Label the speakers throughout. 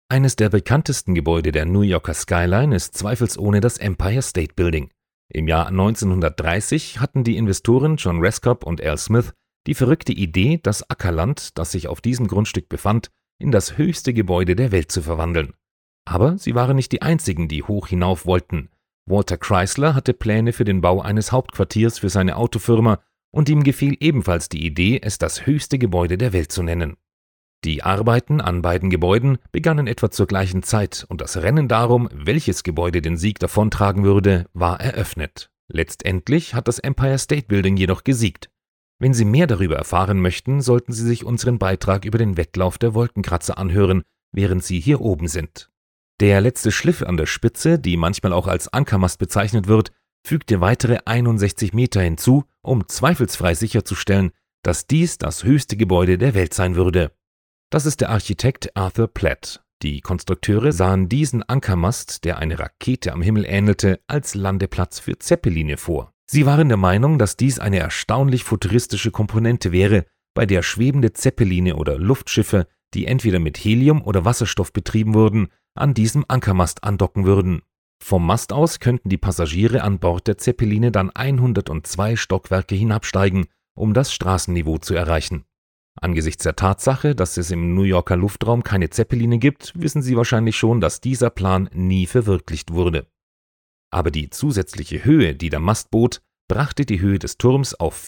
Speaker 1: Eines der bekanntesten Gebäude der New Yorker Skyline ist zweifelsohne das Empire State Building. Im Jahr 1930 hatten die Investoren John Rescopp und Al Smith die verrückte Idee, das Ackerland, das sich auf diesem Grundstück befand, in das höchste Gebäude der Welt zu verwandeln. Aber sie waren nicht die einzigen, die hoch hinauf wollten. Walter Chrysler hatte Pläne für den Bau eines Hauptquartiers für seine Autofirma und ihm gefiel ebenfalls die Idee, es das höchste Gebäude der Welt zu nennen. Die Arbeiten an beiden Gebäuden begannen etwa zur gleichen Zeit und das Rennen darum, welches Gebäude den Sieg davontragen würde, war eröffnet. Letztendlich hat das Empire State Building jedoch gesiegt. Wenn Sie mehr darüber erfahren möchten, sollten Sie sich unseren Beitrag über den Wettlauf der Wolkenkratzer anhören, während Sie hier oben sind. Der letzte Schliff an der Spitze, die manchmal auch als Ankermast bezeichnet wird, fügte weitere 61 Meter hinzu, um zweifelsfrei sicherzustellen, dass dies das höchste Gebäude der Welt sein würde. Das ist der Architekt Arthur Platt. Die Konstrukteure sahen diesen Ankermast, der eine Rakete am Himmel ähnelte, als Landeplatz für Zeppeline vor. Sie waren der Meinung, dass dies eine erstaunlich futuristische Komponente wäre, bei der schwebende Zeppeline oder Luftschiffe, die entweder mit Helium oder Wasserstoff betrieben wurden, an diesem Ankermast andocken würden. Vom Mast aus könnten die Passagiere an Bord der Zeppeline dann 102 Stockwerke hinabsteigen, um das Straßenniveau zu erreichen. Angesichts der Tatsache, dass es im New Yorker Luftraum keine Zeppeline gibt, wissen Sie wahrscheinlich schon, dass dieser Plan nie verwirklicht wurde. Aber die zusätzliche Höhe, die der Mast bot, brachte die Höhe des Turms auf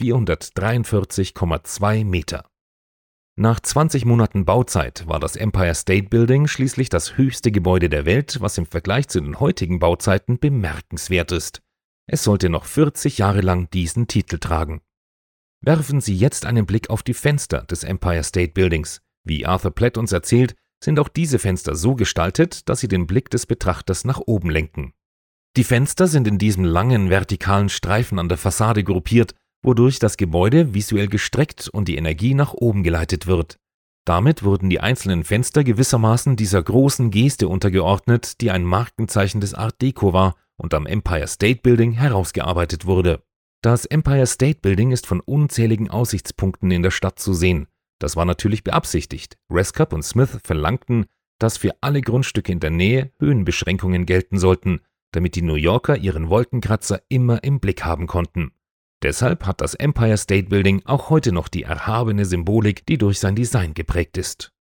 Speaker 1: 443,2 Meter. Nach 20 Monaten Bauzeit war das Empire State Building schließlich das höchste Gebäude der Welt, was im Vergleich zu den heutigen Bauzeiten bemerkenswert ist. Es sollte noch 40 Jahre lang diesen Titel tragen. Werfen Sie jetzt einen Blick auf die Fenster des Empire State Buildings. Wie Arthur Platt uns erzählt, sind auch diese Fenster so gestaltet, dass sie den Blick des Betrachters nach oben lenken. Die Fenster sind in diesem langen vertikalen Streifen an der Fassade gruppiert, wodurch das Gebäude visuell gestreckt und die Energie nach oben geleitet wird. Damit wurden die einzelnen Fenster gewissermaßen dieser großen Geste untergeordnet, die ein Markenzeichen des Art Deco war und am Empire State Building herausgearbeitet wurde. Das Empire State Building ist von unzähligen Aussichtspunkten in der Stadt zu sehen. Das war natürlich beabsichtigt. Rescopp und Smith verlangten, dass für alle Grundstücke in der Nähe Höhenbeschränkungen gelten sollten, damit die New Yorker ihren Wolkenkratzer immer im Blick haben konnten. Deshalb hat das Empire State Building auch heute noch die erhabene Symbolik, die durch sein Design geprägt ist.